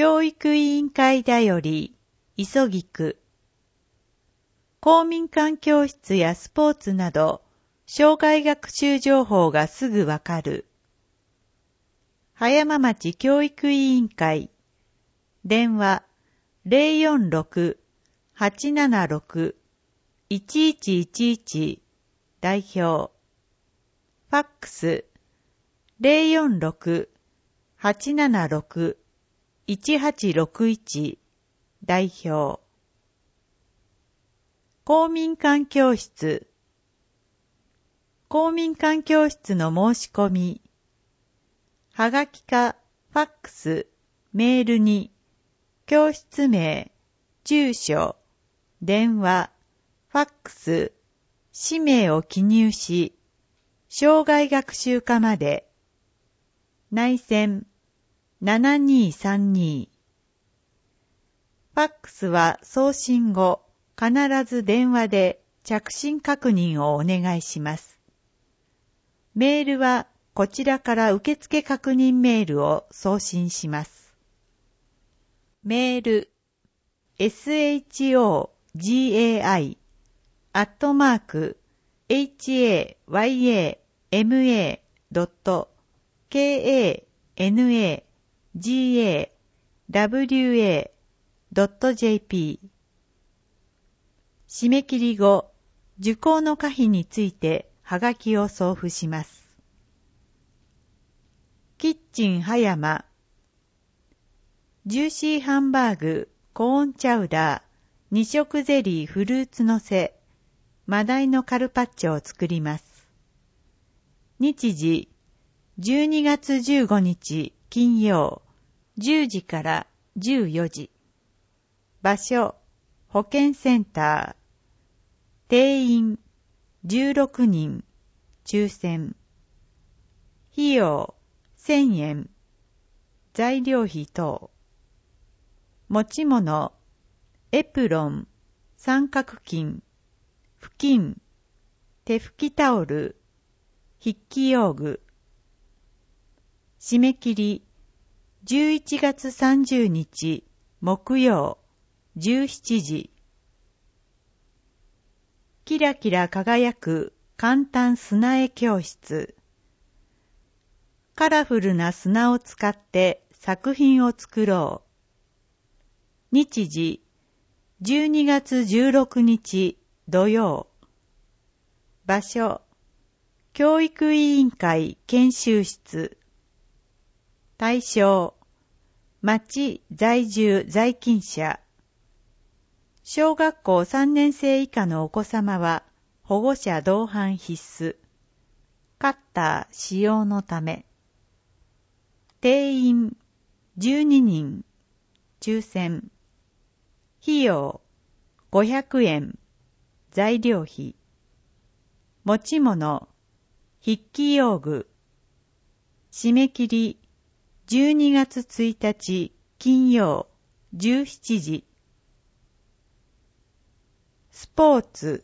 教育委員会だより、急ぎく。公民館教室やスポーツなど、障害学習情報がすぐわかる。葉山町教育委員会。電話 046-876-1111 代表。ファックス 046-876-1861 代表。公民館教室。公民館教室の申し込み。はがきかファックス、メールに、教室名、住所、電話、ファックス、氏名を記入し、障害学習課まで。内線7232。ファックスは送信後、必ず電話で着信確認をお願いします。メールはこちらから受付確認メールを送信します。メール shogai@hayama.kanagawa.jp 締め切り後、受講の可否についてはがきを送付します。キッチン葉山。ジューシーハンバーグ、コーンチャウダー、2色ゼリーフルーツのせ、マダイのカルパッチョを作ります。日時、12月15日金曜、10時から14時。場所、保健センター。定員、16人、抽選。費用、1000円。材料費等。持ち物、エプロン、三角巾、布巾、手拭きタオル、筆記用具。締め切り、11月30日、木曜、17時。キラキラ輝く簡単砂絵教室。カラフルな砂を使って作品を作ろう。日時、12月16日土曜。場所、教育委員会研修室。対象、町在住在勤者。小学校3年生以下のお子様は保護者同伴必須。カッター使用のため。定員12人。抽選。費用500円。材料費。持ち物。筆記用具。締め切り12月1日金曜17時。スポーツ。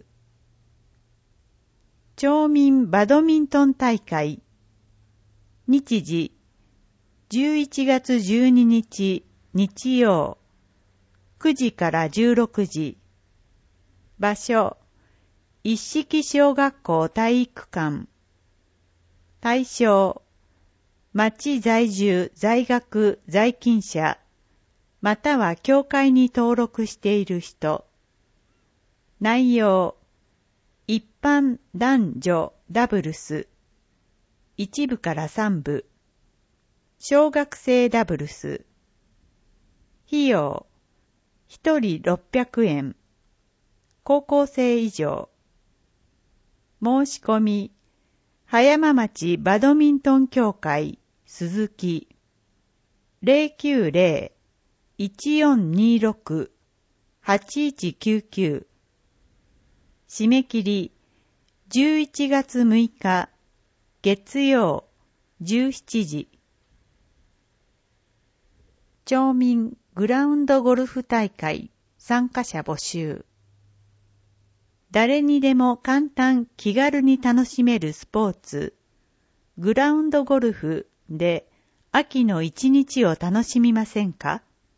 町民バドミントン大会。日時、11月12日日曜、9時から16時。場所、一式小学校体育館。対象、町在住在学在勤者、または協会に登録している人。内容、一般男女ダブルス、1部から3部、小学生ダブルス。費用、1人600円、高校生以上。申し込み、葉山町バドミントン協会、鈴木、090-1426-8199。締め切り、11月6日、月曜、17時。町民グラウンドゴルフ大会、参加者募集。誰にでも簡単気軽に楽しめるスポーツ、グラウンドゴルフで秋の一日を楽しみませんか？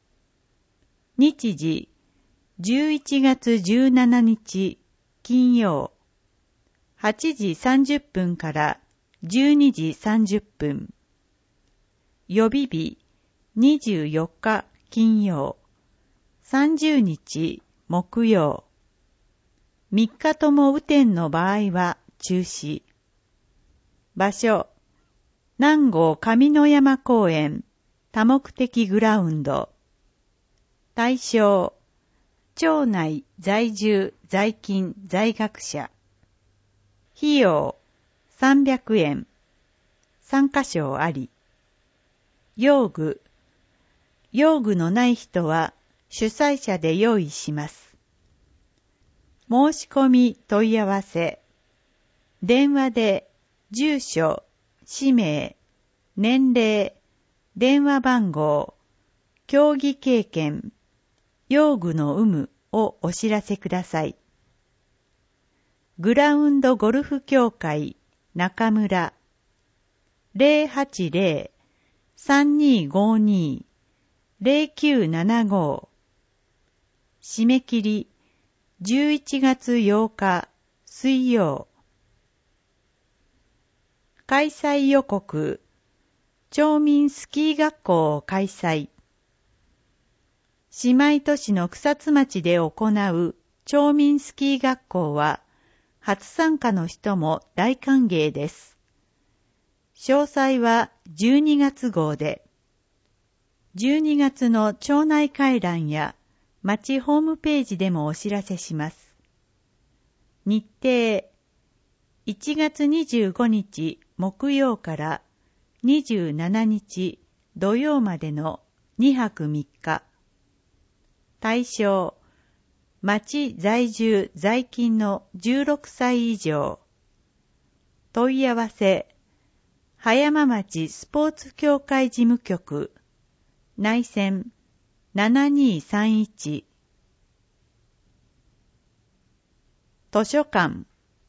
日時11月17日金曜8時30分から12時30分。予備日24日金曜30日木曜。3日とも雨天の場合は中止。場所南郷上野山公園多目的グラウンド。対象町内在住在勤在学者。費用300円。参加賞あり。用具のない人は主催者で用意します。申し込み問い合わせ。電話で住所、氏名、年齢、電話番号、競技経験、用具の有無をお知らせください。グラウンドゴルフ協会中村 080-3252-0975 締め切り11月8日水曜。開催予告町民スキー学校を開催。姉妹都市の草津町で行う町民スキー学校は初参加の人も大歓迎です。詳細は12月号で、12月の町内会覧や町ホームページでもお知らせします。日程、1月25日木曜から27日土曜までの2泊3日。対象、町在住在勤の16歳以上。問い合わせ、葉山町スポーツ協会事務局、内線7231。図書館。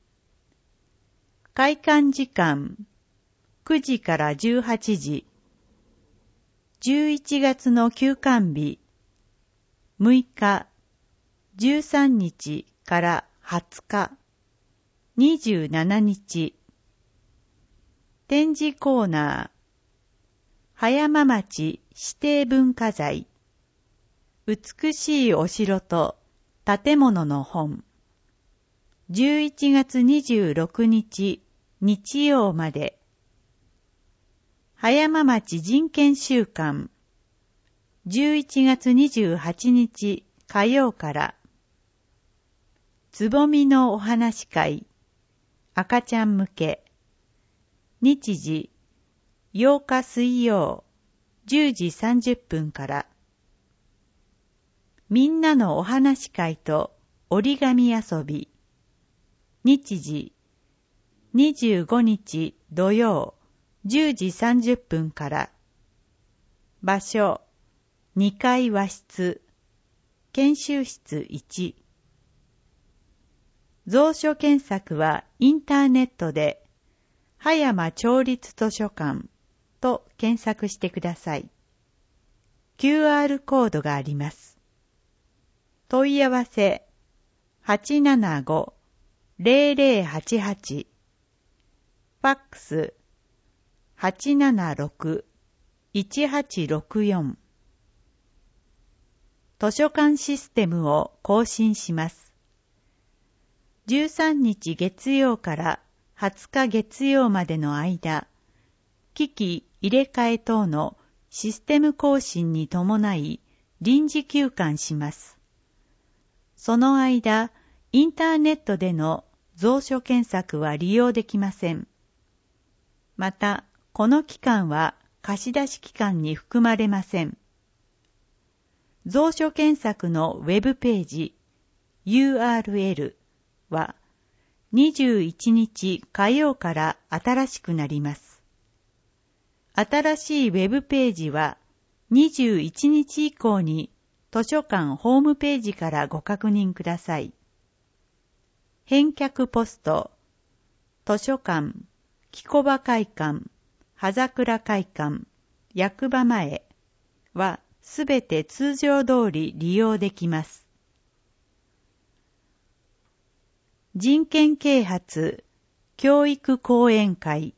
開館時間、9時から18時。11月の休館日、6日、13日から20日、27日。展示コーナー、葉山町指定文化財、美しいお城と建物の本。11月26日日曜まで。葉山町人権週間、11月28日火曜から。つぼみのお話会、赤ちゃん向け。日時、8日水曜、10時30分から。みんなのお話会と折り紙遊び。日時、25日土曜、10時30分から。場所、2階和室、研修室1。蔵書検索はインターネットで、葉山町立図書館と検索してください。QR コードがあります。問い合わせ、875-0088。ファックス、876-1864。図書館システムを更新します。13日月曜から20日月曜までの間、機器入れ替え等のシステム更新に伴い臨時休館します。その間、インターネットでの蔵書検索は利用できません。また、この期間は貸し出し期間に含まれません。蔵書検索のウェブページ URL は21日火曜から新しくなります。新しいウェブページは21日以降に図書館ホームページからご確認ください。返却ポスト、図書館、木小場会館、葉桜会館、役場前はすべて通常通り利用できます。人権啓発教育講演会。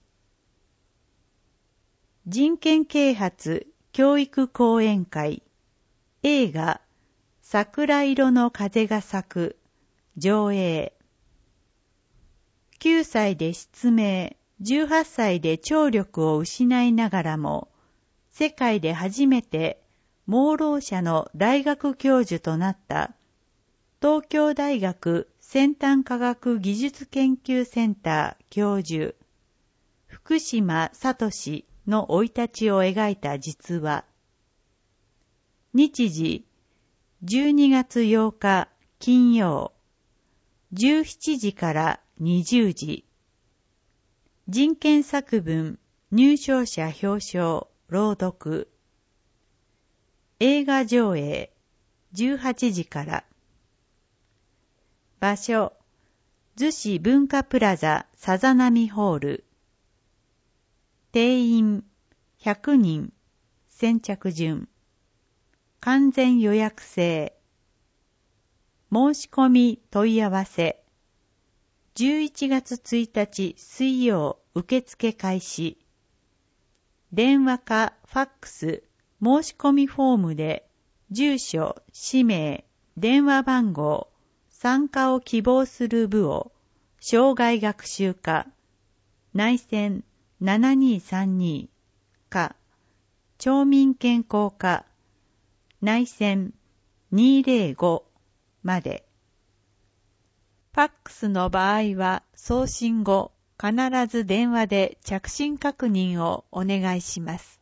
人権啓発教育講演会。映画桜色の風が咲く上映。9歳で失明、18歳で聴力を失いながらも、世界で初めて盲ろう者の大学教授となった東京大学先端科学技術研究センター教授、福島聡の生い立ちを描いた実話。日時、12月8日金曜、17時から20時。人権作文、入賞者表彰、朗読。映画上映、18時から。場所、逗子文化プラザさざ波ホール。定員、100人、先着順。完全予約制。申し込み問い合わせ。11月1日水曜受付開始。電話かファックス、申し込みフォームで住所、氏名、電話番号、参加を希望する部を生涯学習課、内線7232か、町民健康課、内線205まで。ファックスの場合は送信後、必ず電話で着信確認をお願いします。